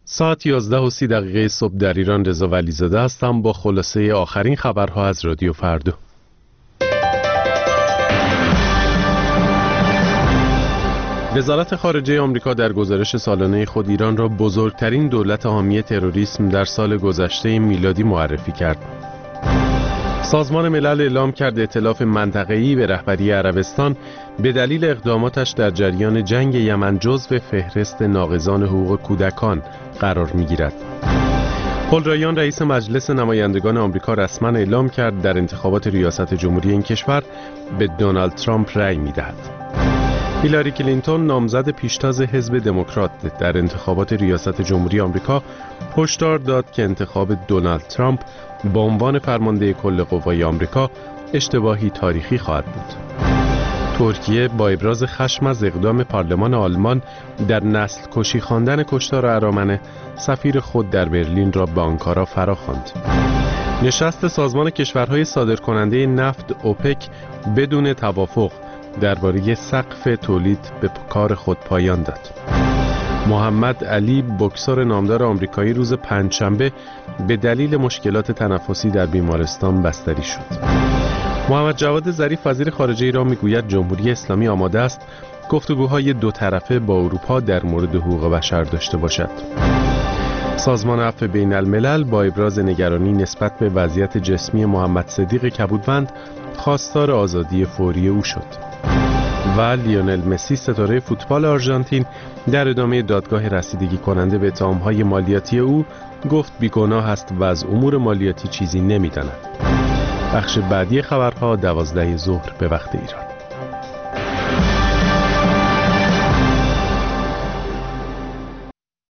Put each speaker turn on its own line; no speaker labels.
ساعت 11:30 صبح در ایران. رضا ولیزاده هستم با خلاصه آخرین خبرها از رادیو فردا. وزارت خارجه آمریکا در گزارش سالانه خود ایران را بزرگترین دولت حامی تروریسم در سال گذشته میلادی معرفی کرد. سازمان ملل اعلام کرد ائتلاف منطقه‌ای به رهبری عربستان به دلیل اقداماتش در جریان جنگ یمن جزو فهرست ناقضان حقوق کودکان قرار می‌گیرد. پل رایان رئیس مجلس نمایندگان آمریکا رسما اعلام کرد در انتخابات ریاست جمهوری این کشور به دونالد ترامپ رأی می‌دهد. هیلاری کلینتون نامزد پیشتاز حزب دموکرات در انتخابات ریاست جمهوری آمریکا هشدار داد که انتخاب دونالد ترامپ به عنوان فرمانده کل قوای آمریکا اشتباهی تاریخی خواهد بود. ترکیه با ابراز خشم از اقدام پارلمان آلمان در نسل کشی خواندن کشتار ارامنه، سفیر خود در برلین را به آنکارا فراخواند. نشست سازمان کشورهای صادرکننده نفت اوپک بدون توافق درباره سقف تولید به کار خود پایان داد. محمد علی بوکسور نامدار آمریکایی روز پنجشنبه به دلیل مشکلات تنفسی در بیمارستان بستری شد. محمد جواد ظریف وزیر خارجه ایران میگوید جمهوری اسلامی آماده است گفتگوهای دو طرفه با اروپا در مورد حقوق بشر داشته باشد. سازمان عفو بین الملل با ابراز نگرانی نسبت به وضعیت جسمی محمد صدیق کبودوند خواستار آزادی فوری او شد. و لیونل مسی ستاره فوتبال آرژانتین در ادامه دادگاه رسیدگی کننده به اتهام‌های مالیاتی او گفت بیگناه است و از امور مالیاتی چیزی نمی‌داند. بخش بعدی خبرها 12 ظهر به وقت ایران.